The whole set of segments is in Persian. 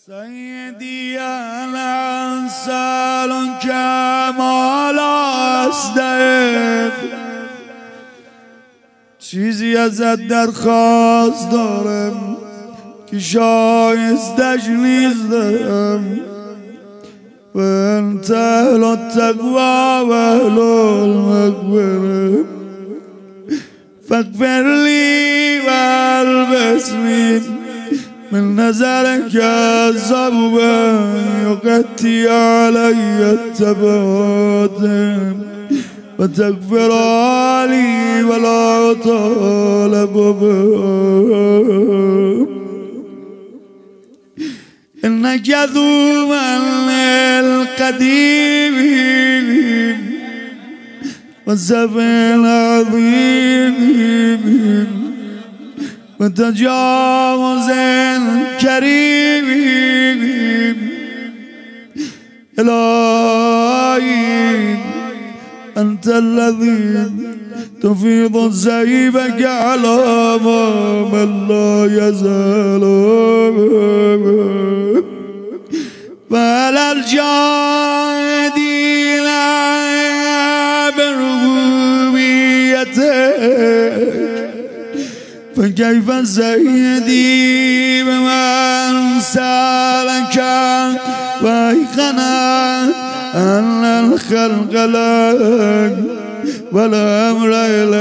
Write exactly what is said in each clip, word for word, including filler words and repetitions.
سیدی الانسان کمال است، چیزی ازت درخواست دارم که شایستش نیست دارم. و انت اهل التقوی و اهل المغفرة فاغفر لی و البسنی من نظرك الزوبا يقتي علي التبادم وتغفر لي ولا طالب بهم إنك ذو من القديم والسفه العظيم وتجاوز كريم. إلهي أنت الذي تفيض الزيبك على من لا يزال وعلى الجاهدين بربوبيتك فكيف سيدي بمن سالك وأيقنا أن الخلق لك والأمر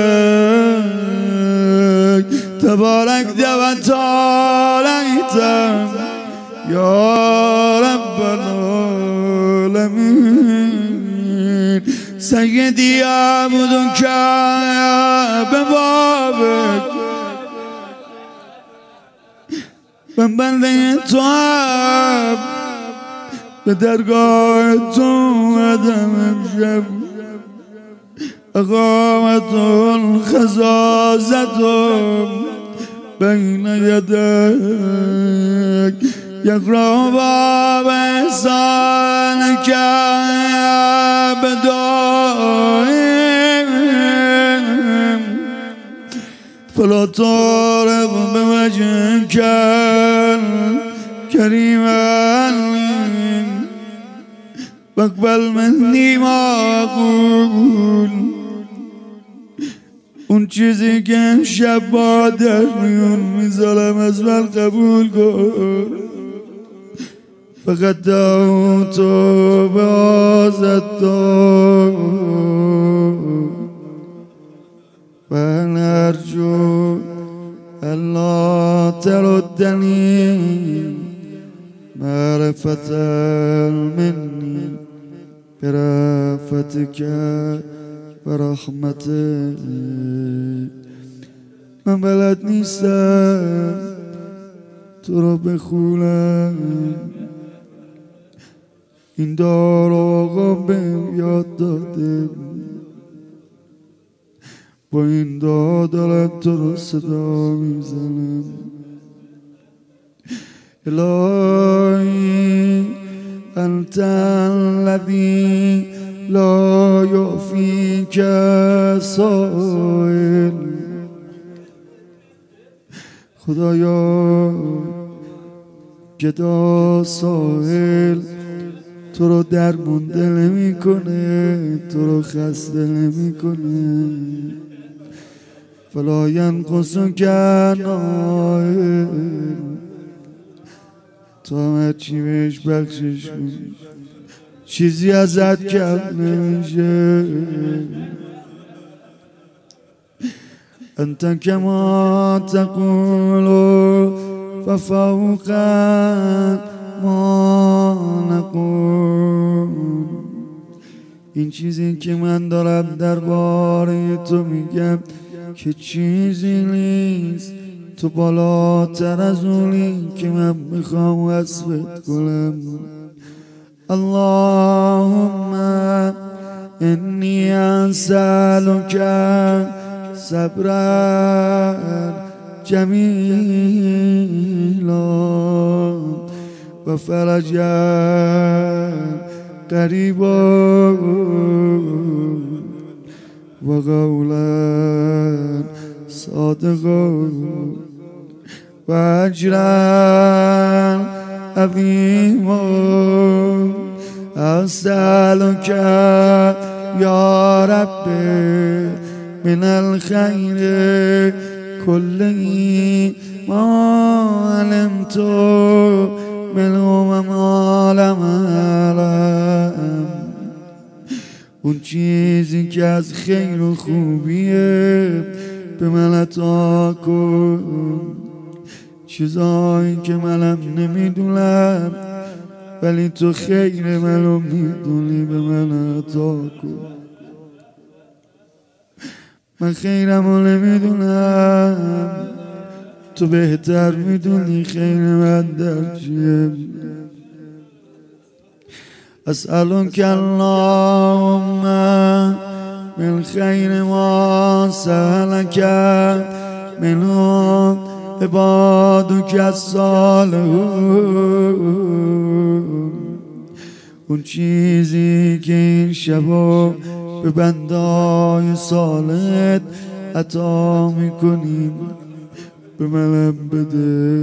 إليك تباركت وتعاليت يا رب العالمين. سيدي عبدك ببابك من بنده تو هم به درگاه تو قدم امشب اقامت الخزازت بین یدک یقرأ باب احسانک بدائم فلا تعرض بوجهك الكريم واقبل مني ما اقول. اون چیزی که امشب با در میون میذارم از من قبول کن. فقط دعوت و به آزد و نرجو الله تردني معرفة مني برأفتك ورحمتك. من بلد نیستم تو رو بخونم، این دار آقا بهم یاد داده، با این دعا دارم تو رو صدا میزنم. الهی انت الذی لا یعفیک سائل. خدایا گدا سائل تو رو درمونده نمی کنه، تو رو خسته نمی کنه. فلا ینقصک نائل، تو همه چی بهش بخشش کنی، چیزی ازت کم نمیشه. انت کما تقول ففوق ما نقول. این چیزی که من دارم درباره تو میگم که چیزی نیست، تو بالاتر از اونی که من میخوام وصفت کنم. اللهم انی اسألک صبرا جمیلا و فرجا قریبا و قولا صادقا و اجرا عظيم أسألك يا ربي من الخير كله ما علمت منه وما لم أعلم. اون چیزی که از خیر و خوبیه به من عطا کن، چیزایی که منم نمیدونم ولی تو خیر منو میدونی به من عطا کن. من خیرمو نمیدونم، تو بهتر میدونی خیر من در چیه. أسألك اللهم من خير ما سألك منه عبادك الصالحون. اون چیزی که این شبا به بندای صالحت عطا میکنیم به منم بده.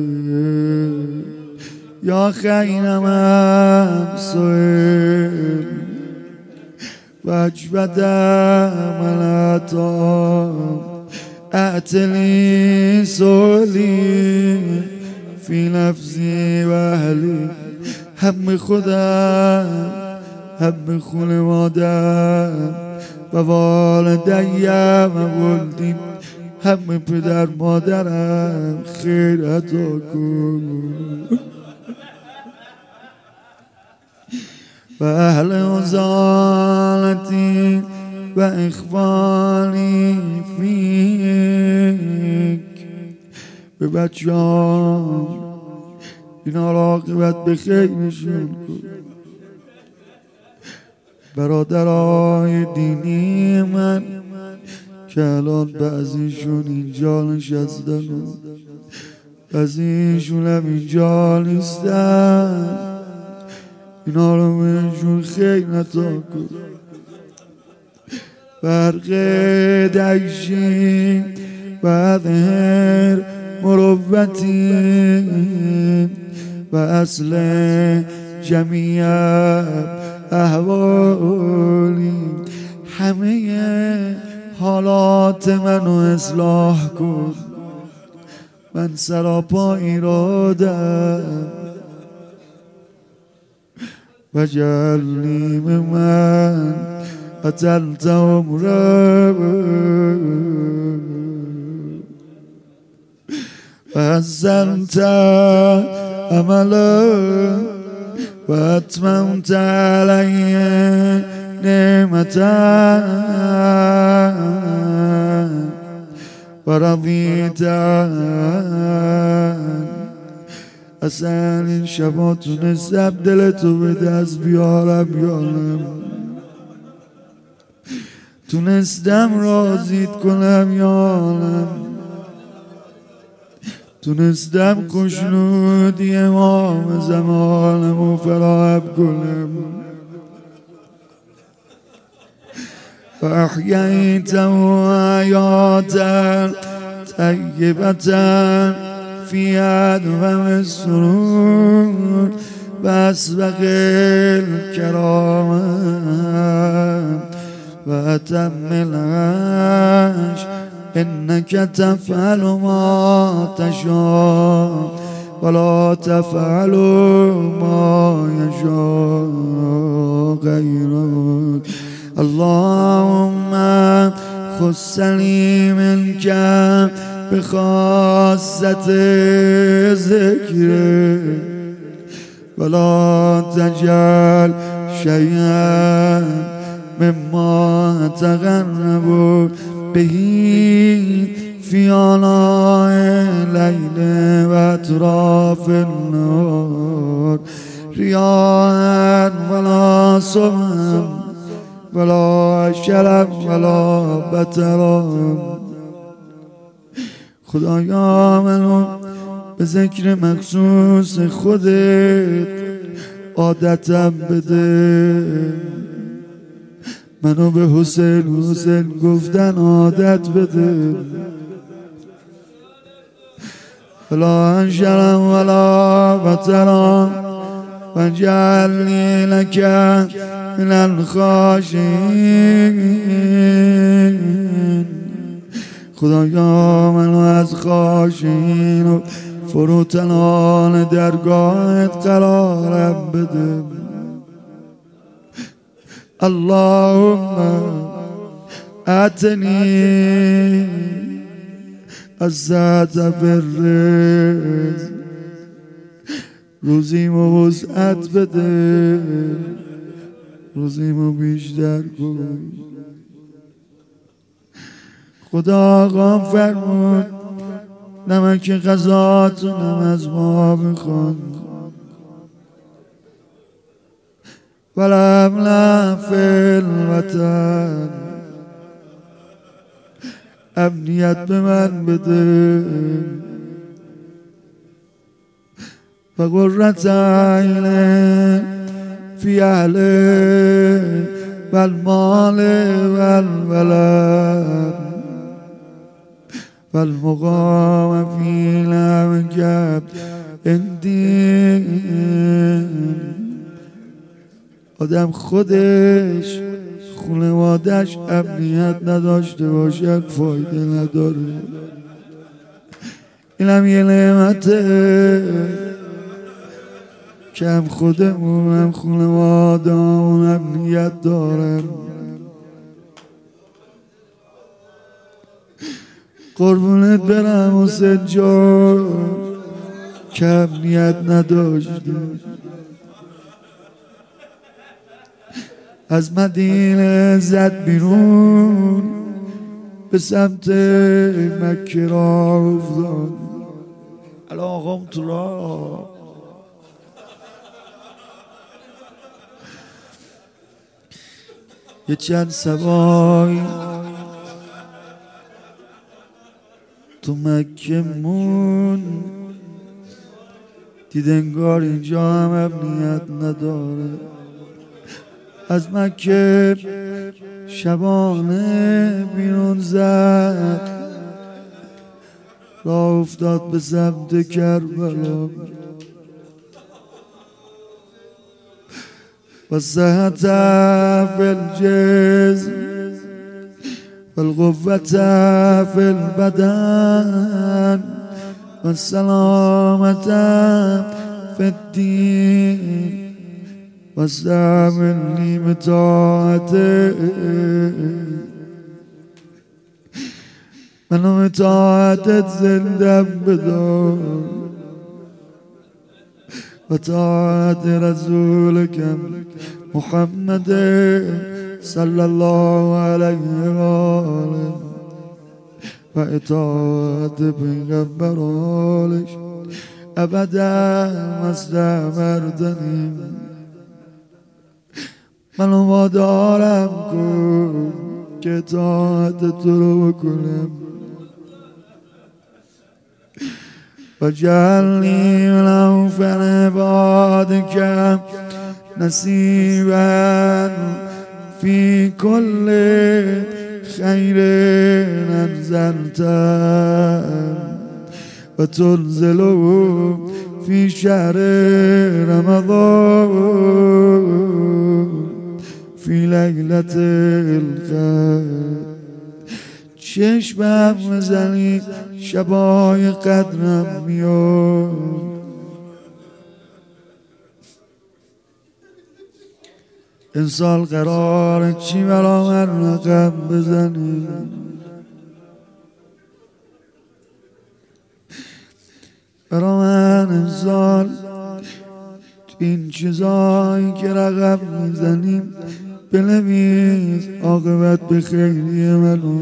یا خیر من سئل و اجود من عطا اعتلی سؤلی فی نفسی و اهلی. هم خودم هم خانوادم و والدیم و ولدیم هم پدر مادرم خیر عطا کن و اهل عزالتی و اخوانی فیک. به بچه هم اینا را عاقبت به خیرشون کن. برادرای دینی من که الان بعضیشون اینجا نشستن و بعضیشون هم اینجا نیستن، اینا رو بهشون خیر عطا کن. برق دعشی و اظهر مروتی و اصل جمیع احوالی. همه حالات منو اصلاح کن، من سراپا ایرادم و جعلنی ممن قتلت عمره و حسنت عمله و اتممت علی نعمته و رضیت. اصلا این شبا تونستم دلتو به دست بیارم یارم، تونستم راضیت کنم یارم، تونستم خوشنودی امام زمانمو فراهم کنم. و احییته حیاتا طیبتا فی ادوم السرور و اسبق الکرام و اتم العیش انک تفعل ما تشاء ولا تفعل ما یشاء غیرک. اللهم خصنی منک بخاصة ذکر ولا تجعل شیئا مما تقرب به فی آناء اللیل و اطراف النهار ریاء ولا سمعا ولا شرف ولا بطرا. خدایا منو به ذکر مخصوص خودت عادتم بده، منو به حسین حسین گفتن عادت بده. لا انشرا ولا بطرا واجعلني لك من الخاشعين. خدایا منو از خاشعین و فروتنان درگاهت قرارم بده. اللهم اتنی السعة فی الرزق، روزیمو وسعت بده، روزیمو بیشتر کن. خدا آقا فرمود نمک غذاتو نم از ما بخون. ولم فی الوطن، امنیت به من بده. و قرة عین فی اهله و المال و الولد و المقام فی الامجد الدین. آدم خودش خانواده‌اش امنیت نداشته باشد فایده نداره. اینم یه نعمته که هم خودمون هم خانواده‌مون امنیت دارن. قربونت برم حسین جان که امنیت نداشته. از مدینه زد بیرون به سمت مکه را افتاد. الان آقام تو راه یه چند سوای تو مکه مون دید انگار اینجا هم امنیت نداره. از مکه شبانه بیرون زد، راه افتاد به سمت کربلا. و صحت فی الجسم و القوة فی البدن و السلامة فی الدین و استعملنی به طاعته. منو به طاعتت زنده بدار و طاعت رسولك محمد صلی الله علیه و آله و اطاعت پیغمبرانش ابدا ما استمرتنی. منو وادارم کن که اطاعت تو رو بکنم. و جعلنی من اوفر عبادک نصیبا فی کل خیر انزلته و تنزله فی شهر رمضان فی لیلة القدر. چشمم میزنی شبای قدرم میاد. این سال قراره چی برا من رقم بزنی؟ برا من این سال این چیزایی که رقم میزنیم بنویس عاقبت به خیری منو،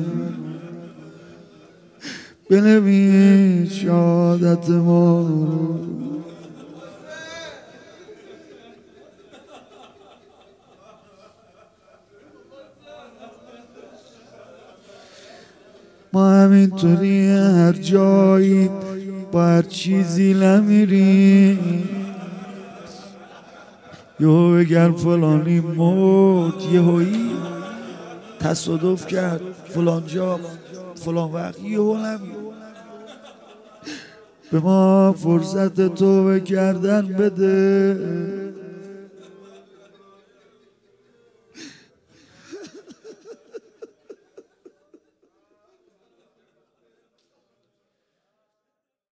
بنویس شهادت ما رو. ما همینطوری هر جایی با هر چیزی نمیریم. یهو بگر فلانی مرد، یهویی تصادف کرد فلان جا فلان وقت، یهو نمید. به ما فرصت توبه کردن بده.